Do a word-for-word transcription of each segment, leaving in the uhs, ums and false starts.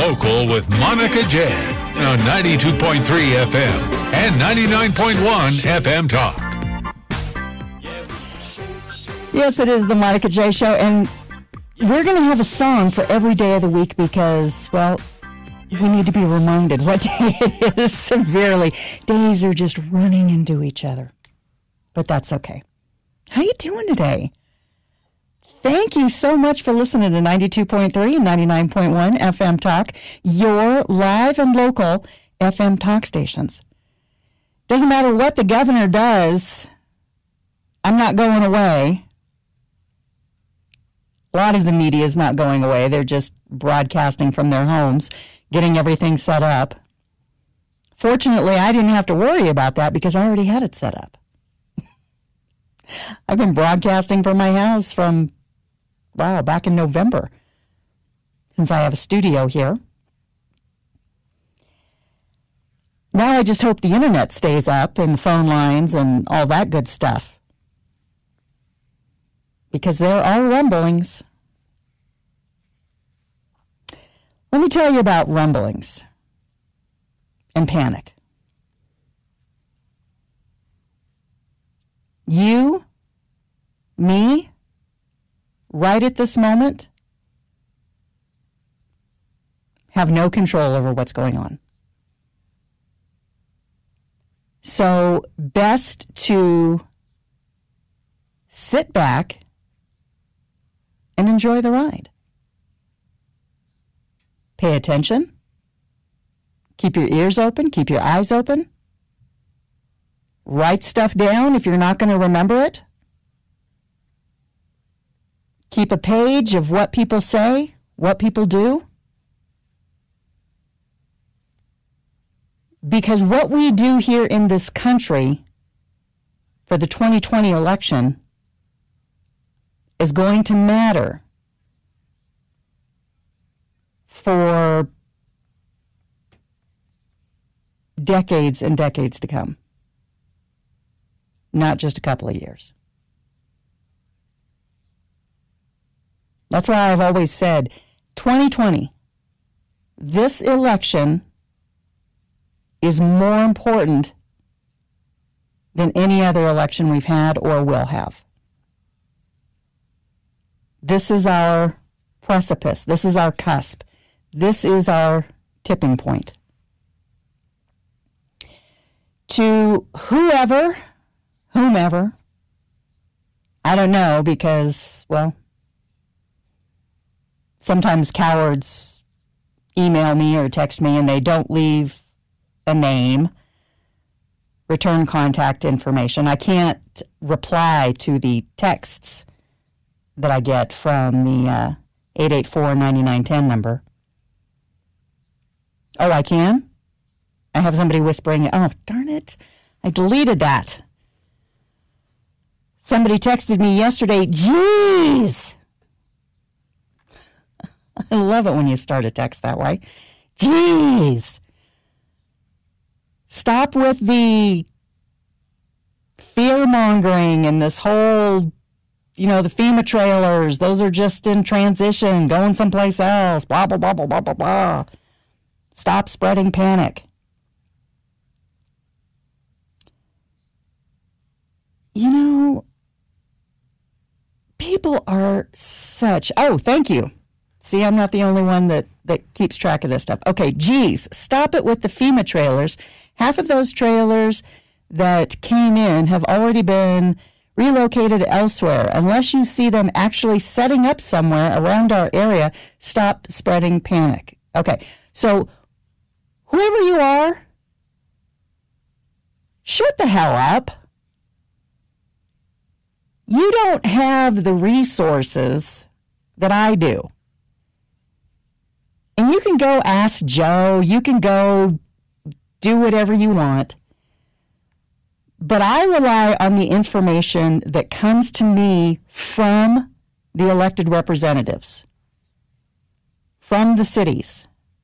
Local with Monica J. on ninety-two point three F M and ninety-nine point one F M Talk. Yes, it is the Monica J. Show, and we're going to have a song for every day of the week because, well, we need to be reminded what day it is severely. Days are just running into each other, but that's okay. How you doing today? Thank you so much for listening to ninety-two point three and ninety-nine point one F M Talk, your live and local F M Talk stations. Doesn't matter what the governor does, I'm not going away. A lot of the media is not going away. They're just broadcasting from their homes, getting everything set up. Fortunately, I didn't have to worry about that because I already had it set up. I've been broadcasting from my house from, wow, back in November, since I have a studio here. Now I just hope the internet stays up and the phone lines and all that good stuff. Because there are rumblings. Let me tell you about rumblings and panic. You, me, right at this moment, have no control over what's going on. So best to sit back and enjoy the ride. Pay attention. Keep your ears open. Keep your eyes open. Write stuff down if you're not going to remember it. Keep a page of what people say, what people do. Because what we do here in this country for the twenty twenty election is going to matter for decades and decades to come, not just a couple of years. That's why I've always said twenty twenty, this election is more important than any other election we've had or will have. This is our precipice. This is our cusp. This is our tipping point. To whoever, whomever, I don't know because, well, sometimes cowards email me or text me and they don't leave a name, return contact information. I can't reply to the texts that I get from the uh, eight eight four, nine nine one zero number. Oh, I can? I have somebody whispering, oh, darn it, I deleted that. Somebody texted me yesterday, geez. I love it when you start a text that way. Geez. Stop with the fear-mongering and this whole, you know, the FEMA trailers. Those are just in transition, going someplace else, blah, blah, blah, blah, blah, blah, blah. Stop spreading panic. You know, people are such, oh, thank you. See, I'm not the only one that, that keeps track of this stuff. Okay, geez, stop it with the FEMA trailers. Half of those trailers that came in have already been relocated elsewhere. Unless you see them actually setting up somewhere around our area, stop spreading panic. Okay, so whoever you are, shut the hell up. You don't have the resources that I do. And you can go ask Joe, you can go do whatever you want. But I rely on the information that comes to me from the elected representatives, from the cities.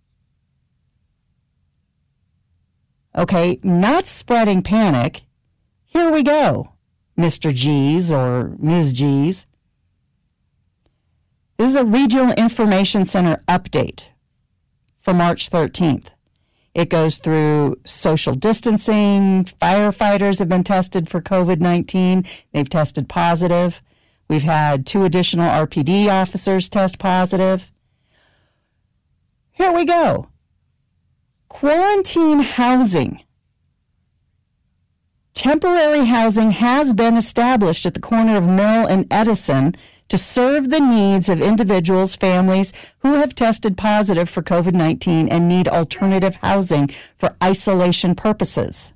Okay, not spreading panic. Here we go, Mister G's or Miz G's. This is a Regional Information Center update for March thirteenth. It goes through social distancing. Firefighters have been tested for COVID nineteen. They've tested positive. We've had two additional R P D officers test positive. Here we go. Quarantine housing. Temporary housing has been established at the corner of Mill and Edison to serve the needs of individuals, families who have tested positive for COVID nineteen and need alternative housing for isolation purposes.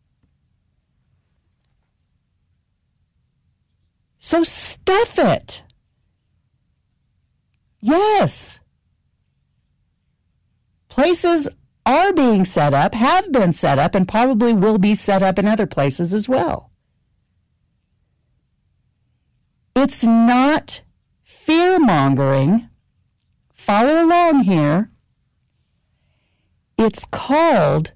So stuff it. Yes. Places are being set up, have been set up, and probably will be set up in other places as well. It's not fear-mongering. Follow along here. It's called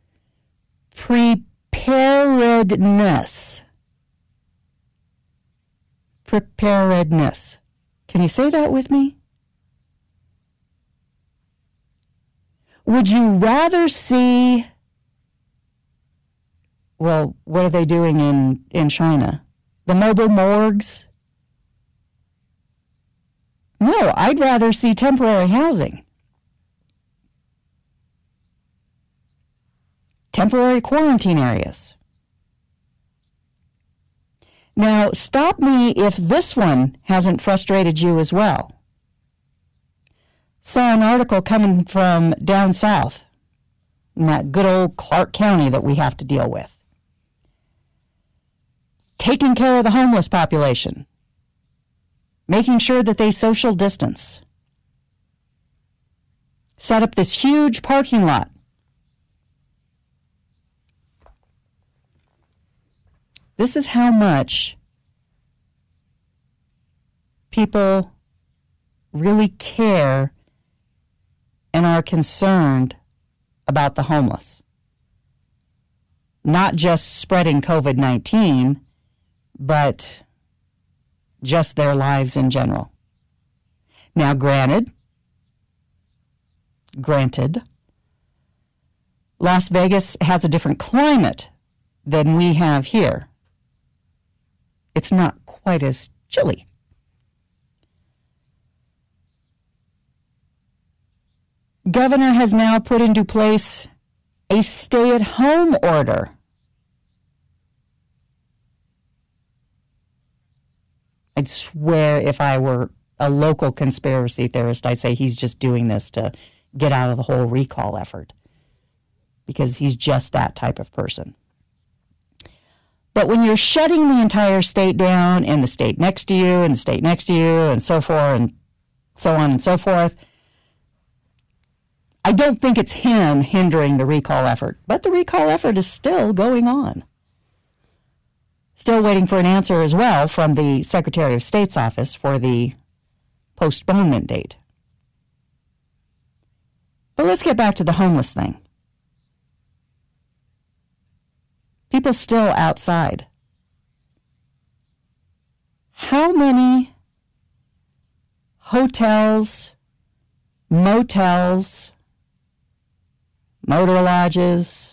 preparedness. Preparedness. Can you say that with me? Would you rather see, well, what are they doing in, in China? The mobile morgues? No, I'd rather see temporary housing. Temporary quarantine areas. Now, stop me if this one hasn't frustrated you as well. Saw an article coming from down south, in that good old Clark County that we have to deal with. Taking care of the homeless population. Making sure that they social distance. Set up this huge parking lot. This is how much people really care and are concerned about the homeless. Not just spreading COVID nineteen, but just their lives in general. Now, granted, granted, Las Vegas has a different climate than we have here. It's not quite as chilly. Governor has now put into place a stay-at-home order. I'd swear if I were a local conspiracy theorist, I'd say he's just doing this to get out of the whole recall effort because he's just that type of person. But when you're shutting the entire state down and the state next to you and the state next to you and so forth and so on and so forth, I don't think it's him hindering the recall effort, but the recall effort is still going on. Still waiting for an answer as well from the Secretary of State's office for the postponement date. But let's get back to the homeless thing. People still outside. How many hotels, motels, motor lodges,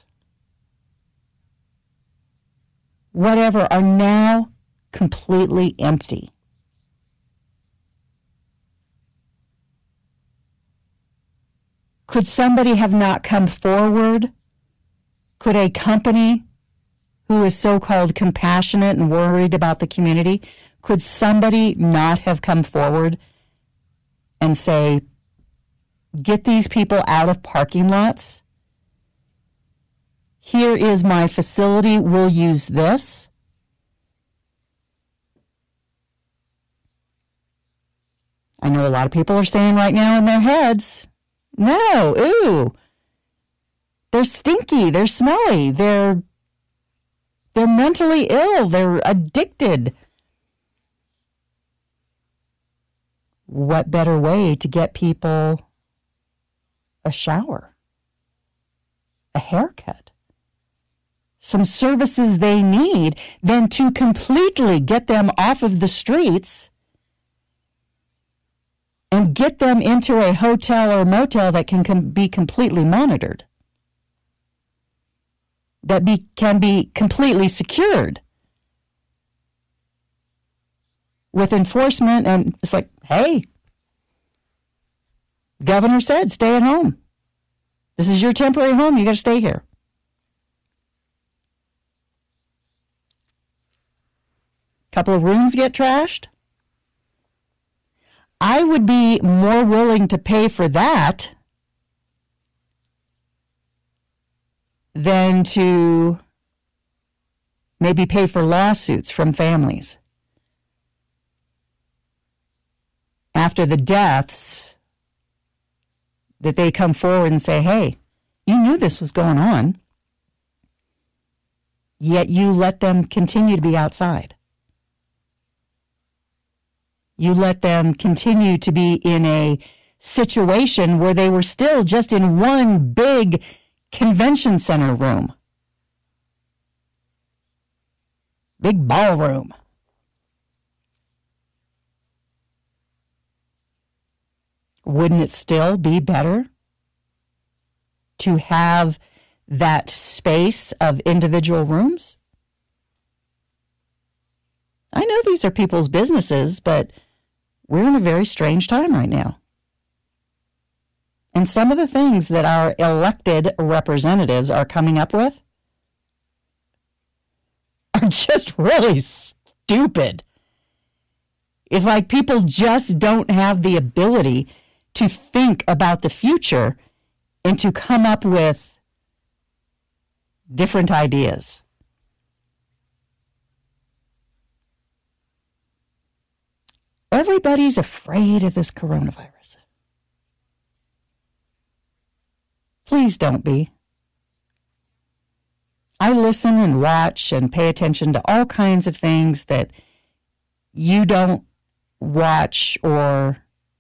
whatever, are now completely empty? Could somebody have not come forward? Could a company who is so-called compassionate and worried about the community, could somebody not have come forward and say, get these people out of parking lots? Here is my facility. We'll use this. I know a lot of people are saying right now in their heads, no, ooh, they're stinky, they're smelly, they're, they're mentally ill, they're addicted. What better way to get people a shower, a haircut, some services they need than to completely get them off of the streets and get them into a hotel or motel that can com- be completely monitored, that be, can be completely secured with enforcement. And it's like, hey, governor said stay at home. This is your temporary home. You got to stay here. Couple of rooms get trashed. I would be more willing to pay for that than to maybe pay for lawsuits from families after the deaths, that they come forward and say, hey, you knew this was going on, yet you let them continue to be outside. You let them continue to be in a situation where they were still just in one big convention center room. Big ballroom. Wouldn't it still be better to have that space of individual rooms? I know these are people's businesses, but we're in a very strange time right now. And some of the things that our elected representatives are coming up with are just really stupid. It's like people just don't have the ability to think about the future and to come up with different ideas. Everybody's afraid of this coronavirus. Please don't be. I listen and watch and pay attention to all kinds of things that you don't watch or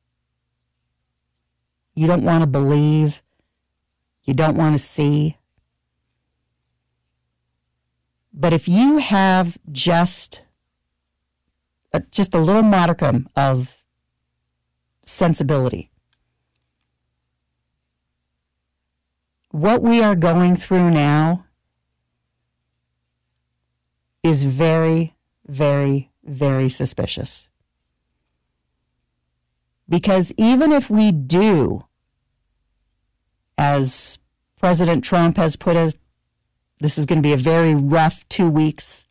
you don't want to believe, you don't want to see. But if you have just a, just a little modicum of sensibility, what we are going through now is very, very, very suspicious. Because even if we do, as President Trump has put us, this is going to be a very rough two weeks.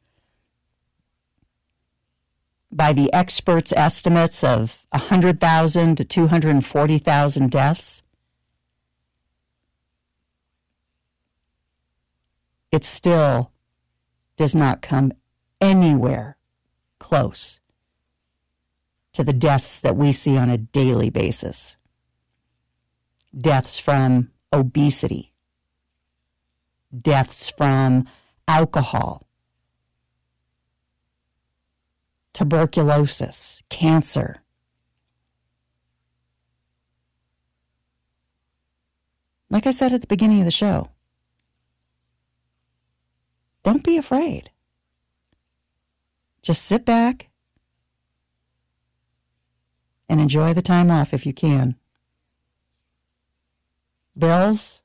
By the experts' estimates of one hundred thousand to two hundred forty thousand deaths, it still does not come anywhere close to the deaths that we see on a daily basis. Deaths from obesity, deaths from alcohol, tuberculosis, cancer. Like I said at the beginning of the show, don't be afraid. Just sit back and enjoy the time off if you can. Bills,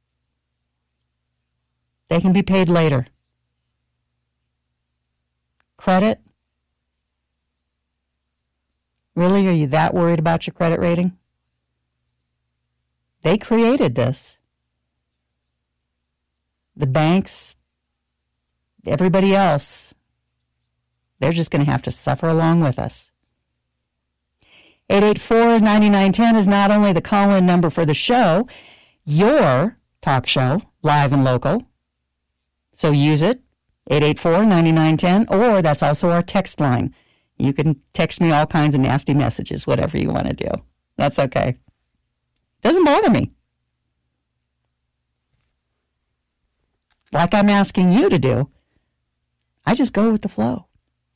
they can be paid later. Credit, really, are you that worried about your credit rating? They created this. The banks, everybody else, they're just going to have to suffer along with us. eight eight four, nine nine one zero is not only the call-in number for the show, your talk show, live and local. So use it, eight eight four, nine nine one zero, or that's also our text line. You can text me all kinds of nasty messages, whatever you want to do. That's okay. Doesn't bother me. Like I'm asking you to do. I just go with the flow.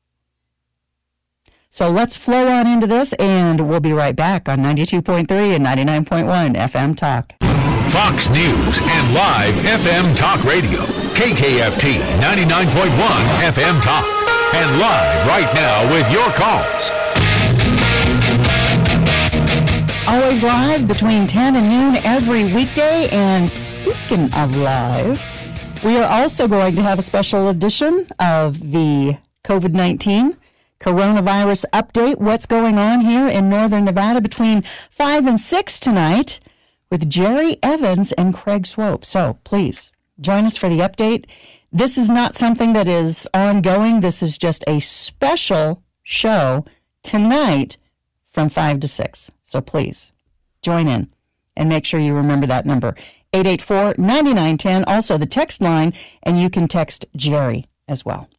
So let's flow on into this, and we'll be right back on ninety-two point three and ninety-nine point one F M Talk. Fox News and live F M Talk Radio. K K F T ninety-nine point one F M Talk. And live right now with your calls. Always live between ten and noon every weekday. And speaking of live, we are also going to have a special edition of the COVID nineteen coronavirus update. What's going on here in Northern Nevada between five and six tonight with Jerry Evans and Craig Swope. So please join us for the update. This is not something that is ongoing. This is just a special show tonight from five to six. So please join in and make sure you remember that number, eight eight four, nine nine one zero. Also the text line, and you can text Jerry as well.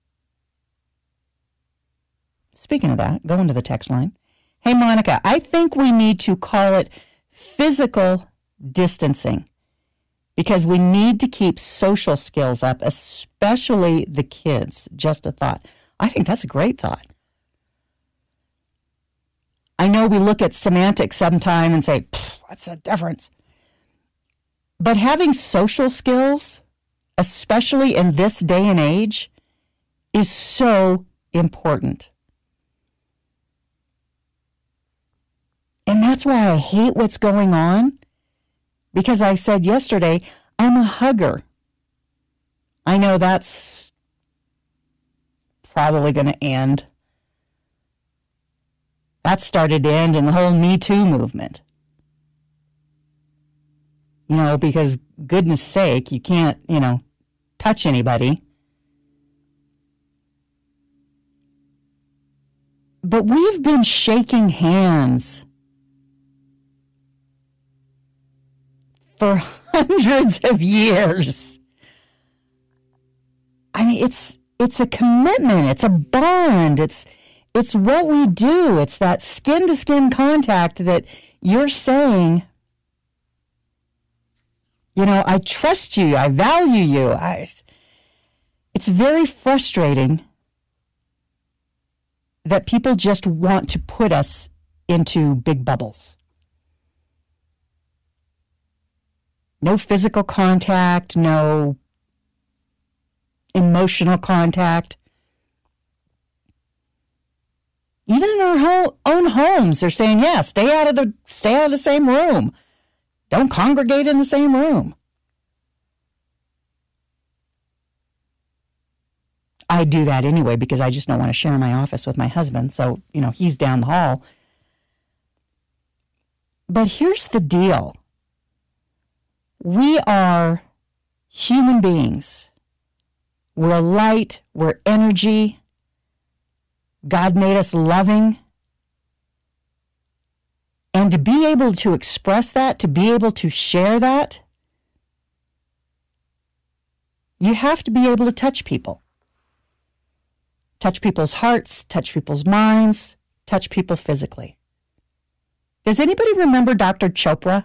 Speaking of that, going to the text line. Hey, Monica, I think we need to call it physical distancing because we need to keep social skills up, especially the kids. Just a thought. I think that's a great thought. I know we look at semantics sometime and say, what's the difference? But having social skills, especially in this day and age, is so important. And that's why I hate what's going on, because I said yesterday, I'm a hugger. I know that's probably going to end. That started to end in the whole Me Too movement. You know, because goodness sake, you can't, you know, touch anybody. But we've been shaking hands for hundreds of years. I mean, it's it's a commitment. It's a bond. It's it's what we do. It's that skin-to-skin contact that you're saying, you know, I trust you. I value you. I, it's very frustrating that people just want to put us into big bubbles. No physical contact, no emotional contact. Even in our whole, own homes, they're saying, yeah, stay out of the stay out of the same room. Don't congregate in the same room. I do that anyway because I just don't want to share my office with my husband. So, you know, he's down the hall. But here's the deal. We are human beings. We're light. We're energy. God made us loving. And to be able to express that, to be able to share that, you have to be able to touch people. Touch people's hearts, touch people's minds, touch people physically. Does anybody remember Doctor Chopra?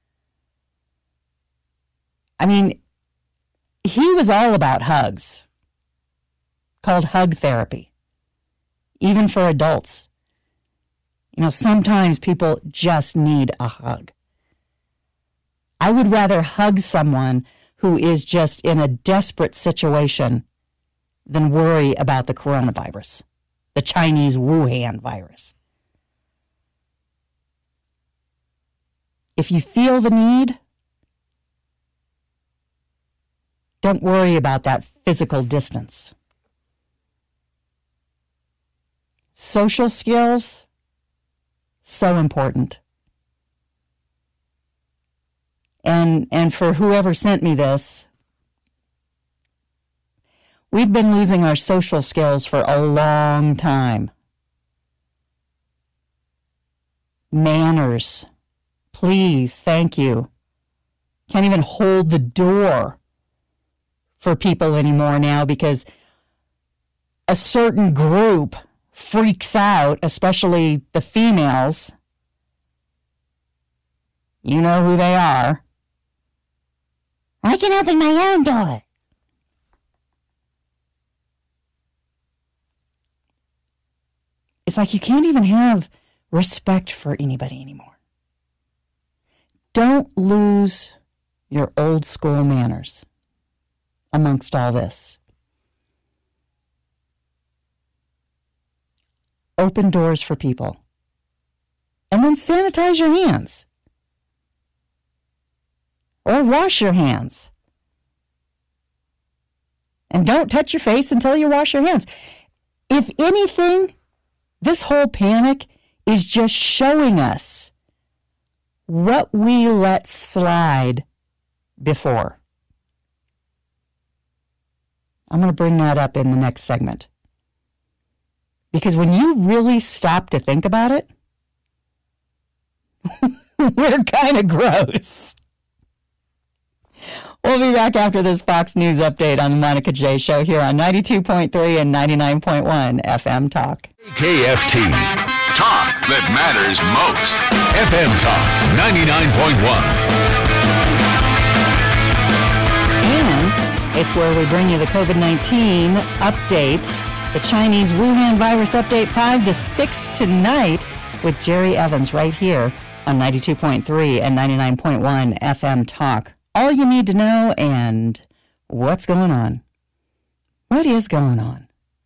I mean, he was all about hugs, called hug therapy, even for adults. You know, sometimes people just need a hug. I would rather hug someone who is just in a desperate situation than worry about the coronavirus, the Chinese Wuhan virus. If you feel the need, don't worry about that physical distance. Social skills, so important. And and for whoever sent me this, we've been losing our social skills for a long time. Manners, please, thank you. Can't even hold the door for people anymore now because a certain group freaks out, especially the females. You know who they are. I can open my own door. It's like you can't even have respect for anybody anymore. Don't lose your old school manners amongst all this. Open doors for people. And then sanitize your hands. Or wash your hands. And don't touch your face until you wash your hands. If anything, this whole panic is just showing us what we let slide before. I'm going to bring that up in the next segment. Because when you really stop to think about it, we're kind of gross. We'll be back after this Fox News update on the Monica J. Show here on ninety-two point three and ninety-nine point one F M Talk. K F T. Talk that matters most. F M Talk ninety-nine point one. And it's where we bring you the COVID nineteen update, the Chinese Wuhan virus update five to six tonight with Jerry Evans right here on ninety-two point three and ninety-nine point one F M Talk. All you need to know and what's going on. What is going on?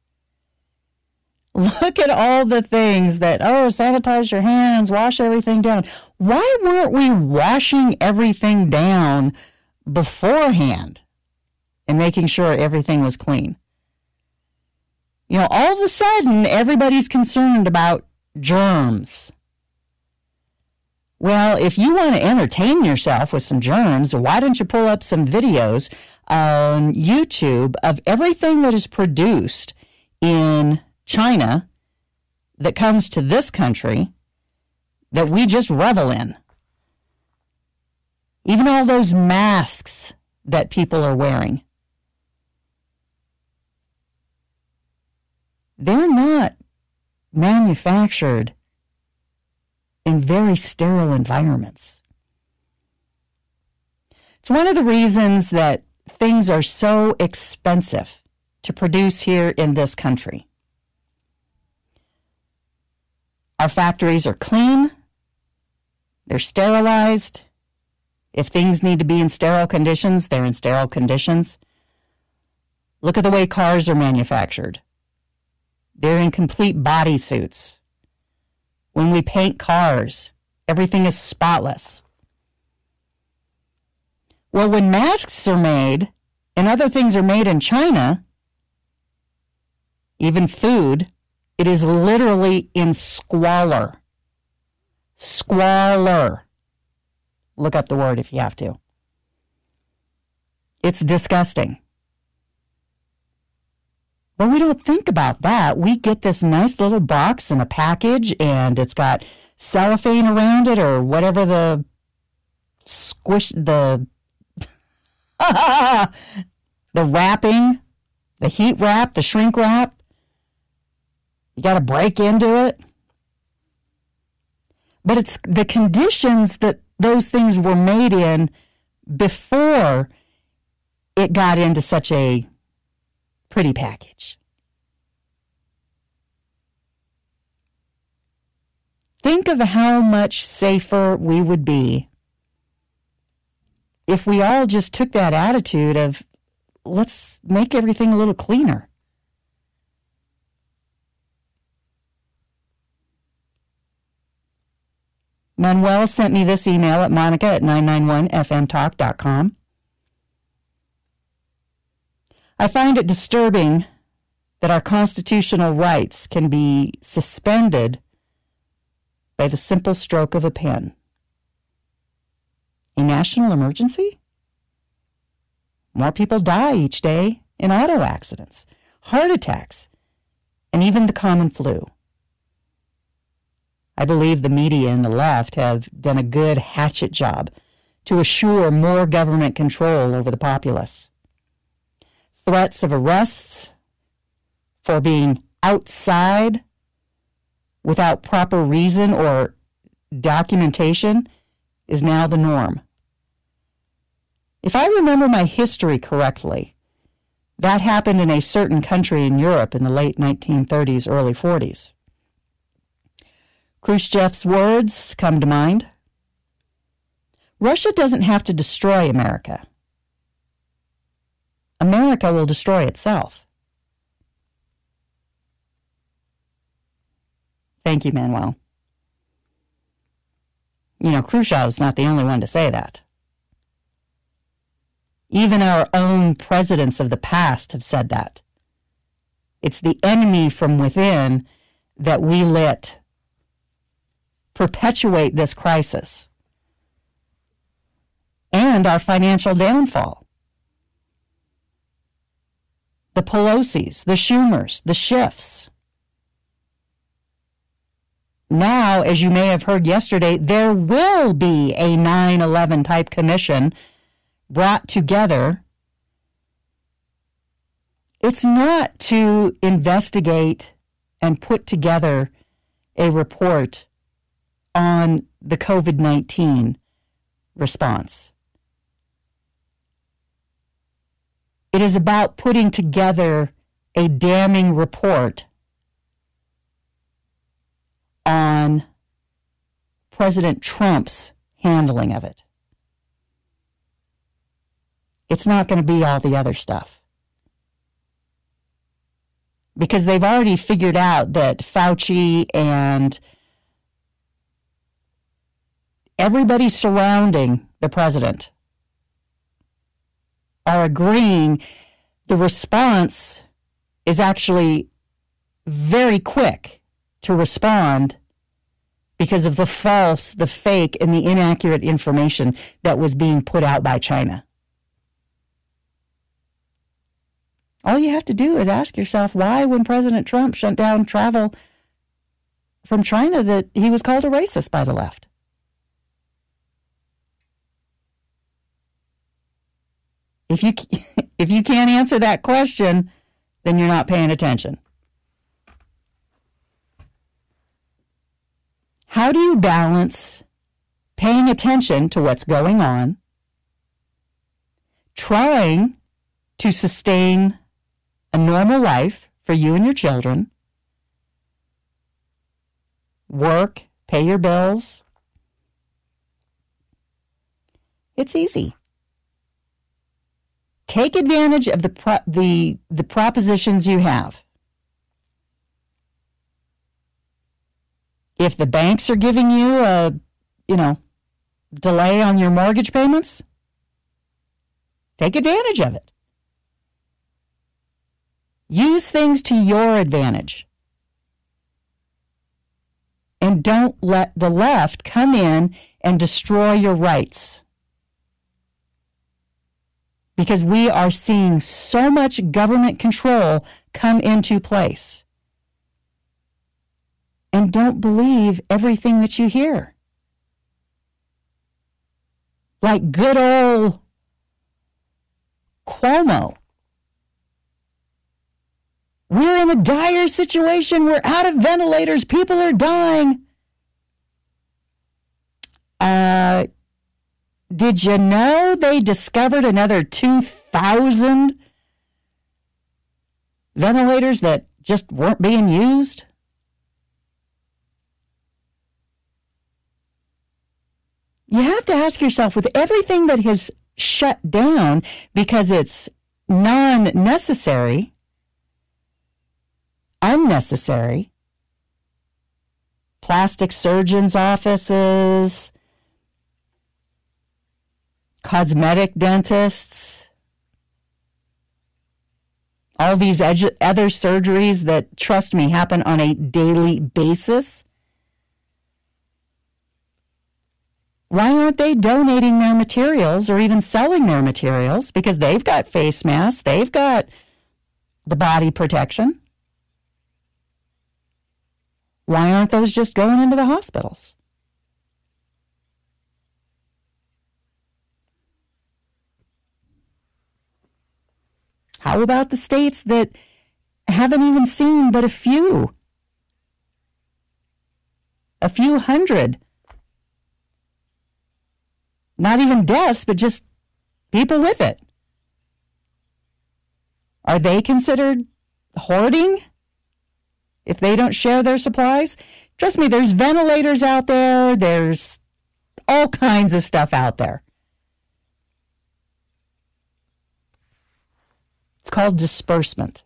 Look at all the things that, oh, sanitize your hands, wash everything down. Why weren't we washing everything down beforehand and making sure everything was clean? You know, all of a sudden, everybody's concerned about germs. Well, if you want to entertain yourself with some germs, why don't you pull up some videos on YouTube of everything that is produced in China that comes to this country that we just revel in. Even all those masks that people are wearing. They're not manufactured in very sterile environments. It's one of the reasons that things are so expensive to produce here in this country. Our factories are clean. They're sterilized. If things need to be in sterile conditions, they're in sterile conditions. Look at the way cars are manufactured. They're in complete bodysuits. When we paint cars, everything is spotless. Well, when masks are made and other things are made in China, even food, it is literally in squalor. Squalor. Look up the word if you have to. It's disgusting. But we don't think about that. We get this nice little box in a package, and it's got cellophane around it or whatever the squish, the, the wrapping, the heat wrap, the shrink wrap. You got to break into it. But it's the conditions that those things were made in before it got into such a pretty package. Think of how much safer we would be if we all just took that attitude of, let's make everything a little cleaner. Manuel sent me this email at monica at nine nine one f m talk dot com. I find it disturbing that our constitutional rights can be suspended by the simple stroke of a pen. A national emergency? More people die each day in auto accidents, heart attacks, and even the common flu. I believe the media and the left have done a good hatchet job to assure more government control over the populace. Threats of arrests for being outside without proper reason or documentation is now the norm. If I remember my history correctly, that happened in a certain country in Europe in the late nineteen thirties, early forties. Khrushchev's words come to mind. Russia doesn't have to destroy America. America will destroy itself. Thank you, Manuel. you know, Khrushchev's not the only one to say that. Even our own presidents of the past have said that. It's the enemy from within that we let perpetuate this crisis and our financial downfall. The Pelosi's, the Schumers, the Schiffs. Now, as you may have heard yesterday, there will be a nine eleven type commission brought together. It's not to investigate and put together a report on the COVID nineteen response. It is about putting together a damning report on President Trump's handling of it. It's not going to be all the other stuff. Because they've already figured out that Fauci and everybody surrounding the president are agreeing the response is actually very quick to respond because of the false, the fake, and the inaccurate information that was being put out by China. All you have to do is ask yourself why, when President Trump shut down travel from China, that he was called a racist by the left. If you if you can't answer that question, then you're not paying attention. How do you balance paying attention to what's going on, trying to sustain a normal life for you and your children, work, pay your bills? It's easy. Take advantage of the pro- the the propositions you have. If the banks are giving you a, you know, delay on your mortgage payments, take advantage of it. Use things to your advantage. And don't let the left come in and destroy your rights. Because we are seeing so much government control come into place. And don't believe everything that you hear. Like good old Cuomo. We're in a dire situation. We're out of ventilators. People are dying. Uh, did you know they discovered another two thousand ventilators that just weren't being used? You have to ask yourself, with everything that has shut down because it's non-necessary, unnecessary, plastic surgeons' offices, cosmetic dentists, all these edu- other surgeries that, trust me, happen on a daily basis. Why aren't they donating their materials or even selling their materials? Because they've got face masks, they've got the body protection. Why aren't those just going into the hospitals? How about the states that haven't even seen but a few? A few hundred. Not even deaths, but just people with it. Are they considered hoarding if they don't share their supplies? Trust me, there's ventilators out there. There's all kinds of stuff out there. It's called disbursement.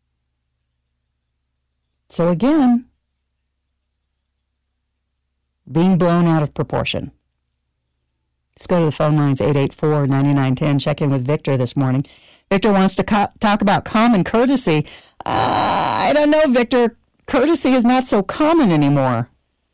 So again, being blown out of proportion. Let's go to the phone lines, eight eight four, nine nine one zero. Check in with Victor this morning. Victor wants to co- talk about common courtesy. Uh, I don't know, Victor. Courtesy is not so common anymore.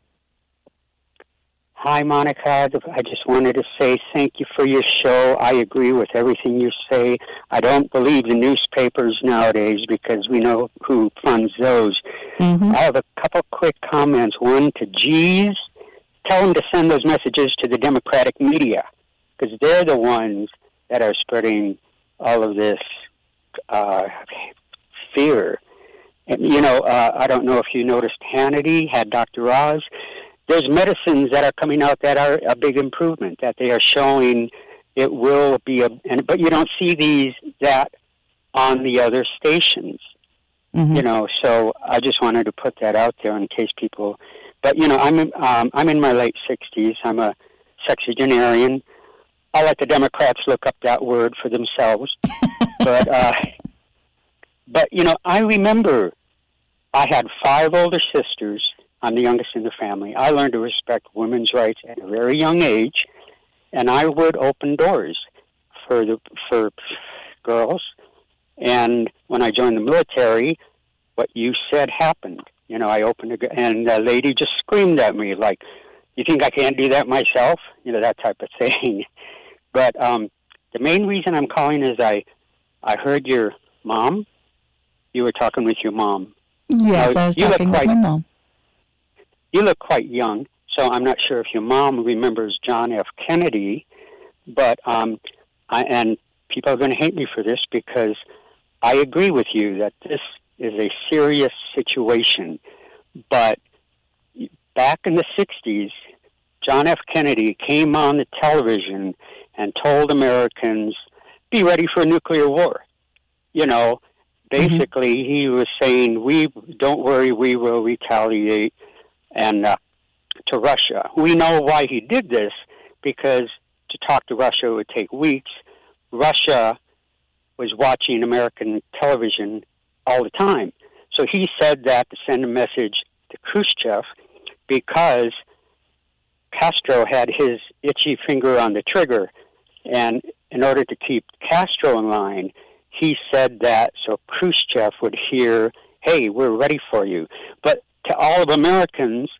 Hi, Monica. I just wanted to say thank you for your show. I agree with everything you say. I don't believe the newspapers nowadays because we know who funds those. Mm-hmm. I have a couple quick comments. One to G's. Tell them to send those messages to the Democratic media because they're the ones that are spreading all of this uh, fear. And, you know, uh, I don't know if you noticed Hannity had Doctor Oz. There's medicines that are coming out that are a big improvement, that they are showing it will be a, and, but you don't see these, that on the other stations, mm-hmm. you know, so I just wanted to put that out there in case people, but you know, I'm, in, um, I'm in my late sixties, I'm a sexagenarian. I'll let the Democrats look up that word for themselves, but, uh, but you know, I remember I had five older sisters. I'm the youngest in the family. I learned to respect women's rights at a very young age, and I would open doors for the for girls. And when I joined the military, what you said happened. You know, I opened a, and the lady just screamed at me like, "You think I can't do that myself?" You know, that type of thing. But um, the main reason I'm calling is I I heard your mom. You were talking with your mom. Yes, now, I was talking with my mom. You look quite young, so I'm not sure if your mom remembers John F. Kennedy, but um, I, and people are going to hate me for this because I agree with you that this is a serious situation. But back in the sixties, John F. Kennedy came on the television and told Americans, be ready for a nuclear war. You know, basically mm-hmm. he was saying, "We don't worry, we will retaliate." And uh, to Russia. We know why he did this, because to talk to Russia would take weeks. Russia was watching American television all the time. So he said that to send a message to Khrushchev because Castro had his itchy finger on the trigger. And in order to keep Castro in line, he said that so Khrushchev would hear, "Hey, we're ready for you." But to all of Americans,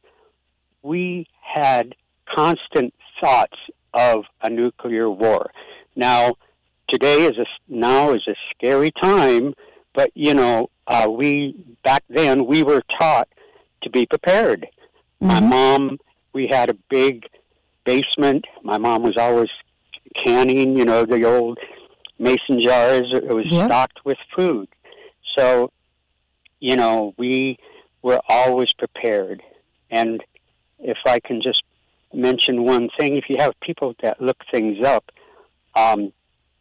we had constant thoughts of a nuclear war. Now, today is a now is a scary time, but you know, uh, we back then we were taught to be prepared. Mm-hmm. My mom, we had a big basement. My mom was always canning, you know, the old mason jars. It was yeah. stocked with food. So, you know, we we're always prepared. And if I can just mention one thing, if you have people that look things up, um,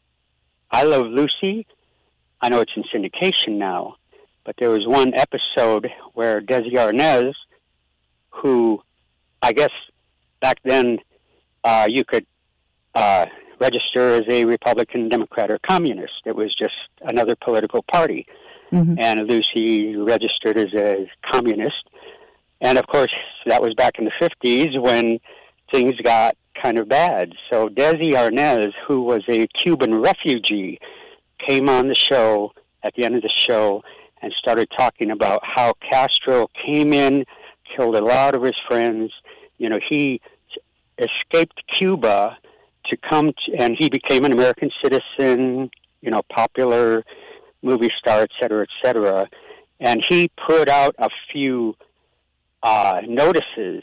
I Love Lucy, I know it's in syndication now, but there was one episode where Desi Arnaz, who I guess back then uh, you could uh, register as a Republican, Democrat, or Communist. It was just another political party. Mm-hmm. And Lucy registered as a communist. And, of course, that was back in the fifties when things got kind of bad. So Desi Arnaz, who was a Cuban refugee, came on the show at the end of the show and started talking about how Castro came in, killed a lot of his friends. You know, he escaped Cuba to come, to, and he became an American citizen, you know, popular movie star, et cetera, et cetera. And he put out a few uh, notices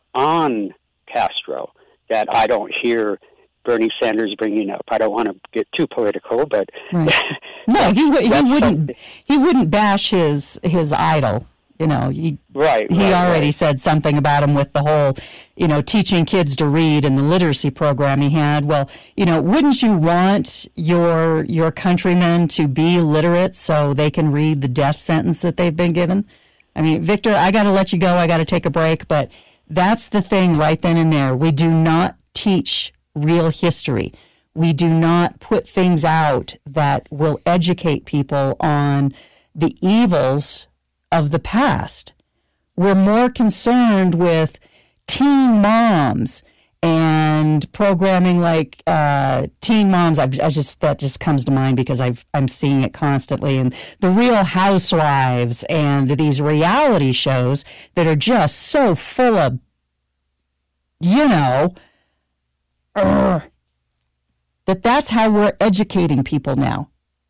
on Castro that I don't hear Bernie Sanders bringing up. I don't want to get too political, but right. no, he, w- he wouldn't. Something. He wouldn't bash his his idol. You know, he right. He right, already right. said something about him with the whole, you know, teaching kids to read and the literacy program he had. Well, you know, wouldn't you want your your countrymen to be literate so they can read the death sentence that they've been given? I mean, Victor, I got to let you go. I got to take a break, but that's the thing right then and there. We do not teach real history. We do not put things out that will educate people on the evils of the past. We're more concerned with teen moms and programming like uh, Teen Moms. I, I just that just comes to mind because I've I'm seeing it constantly, and The Real Housewives and these reality shows that are just so full of, you know, uh, that that's how we're educating people now.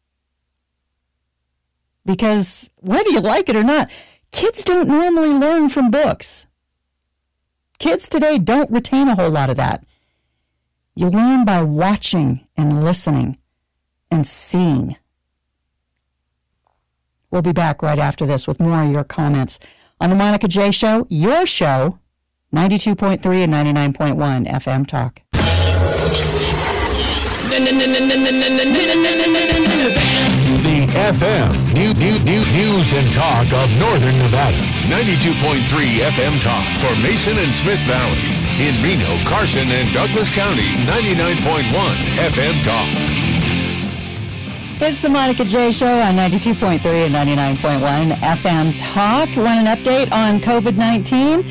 Because whether you like it or not, kids don't normally learn from books. Kids today don't retain a whole lot of that. You learn by watching and listening and seeing. We'll be back right after this with more of your comments on The Monica J Show, your show, ninety-two point three and ninety-nine point one F M Talk. The F M new, new, new News and Talk of Northern Nevada. ninety-two point three F M Talk for Mason and Smith Valley. In Reno, Carson, and Douglas County. ninety-nine point one F M Talk. It's the Monica J Show on ninety-two point three and ninety-nine point one F M Talk. Want an update on covid nineteen?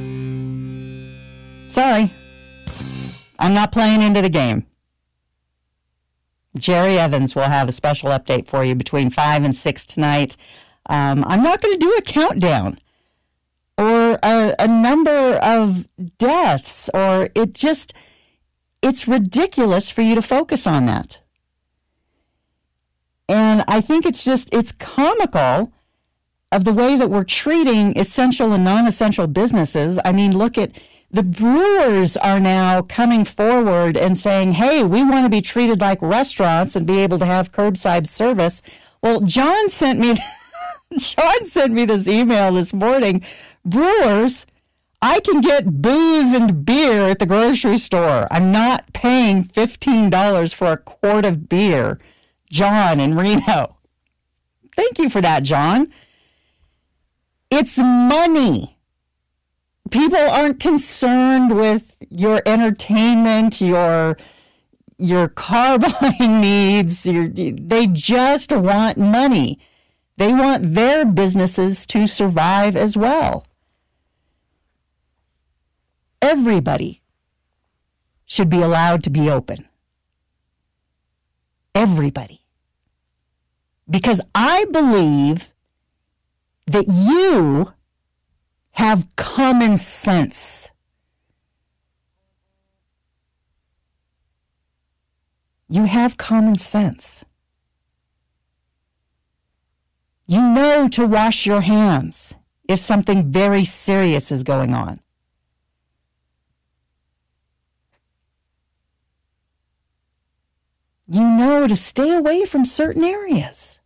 Sorry. I'm not playing into the game. Jerry Evans will have a special update for you between five and six tonight. Um, I'm not going to do a countdown or a, a number of deaths, or it just, it's ridiculous for you to focus on that. And I think it's just, it's comical of the way that we're treating essential and non-essential businesses. I mean, look at the brewers are now coming forward and saying, hey, we want to be treated like restaurants and be able to have curbside service. Well, John sent me, John sent me this email this morning. Brewers, I can get booze and beer at the grocery store. I'm not paying fifteen dollars for a quart of beer. John in Reno. Thank you for that, John. It's money. People aren't concerned with your entertainment, your your car buying needs. Your, they just want money. They want their businesses to survive as well. Everybody should be allowed to be open. Everybody. Because I believe that you have common sense. You have common sense. You know to wash your hands if something very serious is going on. You know to stay away from certain areas.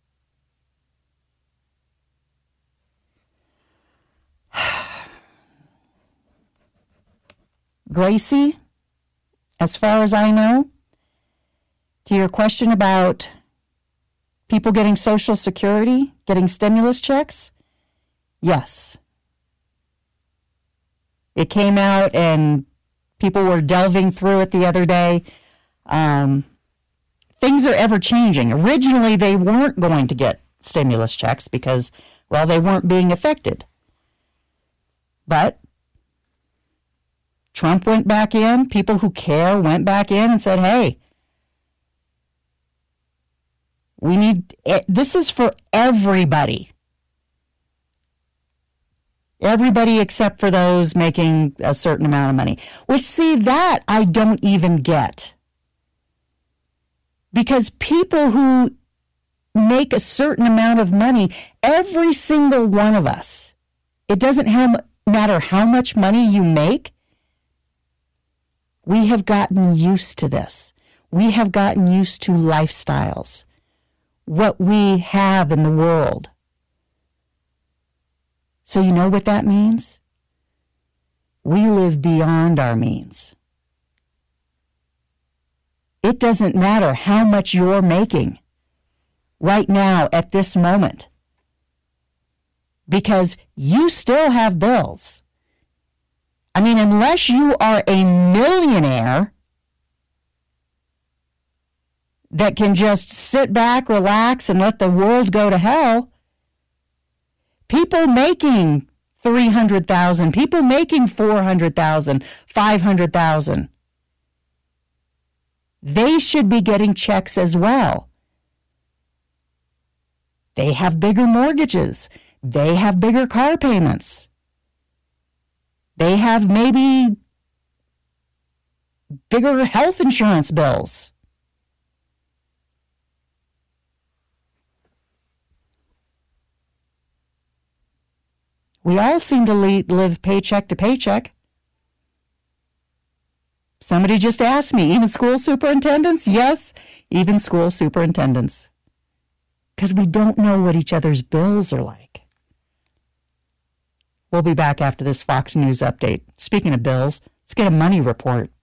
Gracie, as far as I know, to your question about people getting Social Security, getting stimulus checks, yes. It came out and people were delving through it the other day. Um, things are ever changing. Originally, they weren't going to get stimulus checks because, well, they weren't being affected. But Trump went back in, people who care went back in and said, hey, we need, this is for everybody. Everybody except for those making a certain amount of money. Which, see, that I don't even get. Because people who make a certain amount of money, every single one of us, it doesn't have, matter how much money you make, we have gotten used to this. We have gotten used to lifestyles, what we have in the world. So you know what that means? We live beyond our means. It doesn't matter how much you're making right now at this moment, because you still have bills. I mean, unless you are a millionaire that can just sit back, relax, and let the world go to hell, people making three hundred thousand dollars, people making four hundred thousand dollars, five hundred thousand dollars. They should be getting checks as well. They have bigger mortgages. They have bigger car payments. They have maybe bigger health insurance bills. We all seem to le- live paycheck to paycheck. Somebody just asked me, even school superintendents? Yes, even school superintendents. Because we don't know what each other's bills are like. We'll be back after this Fox News update. Speaking of bills, let's get a money report.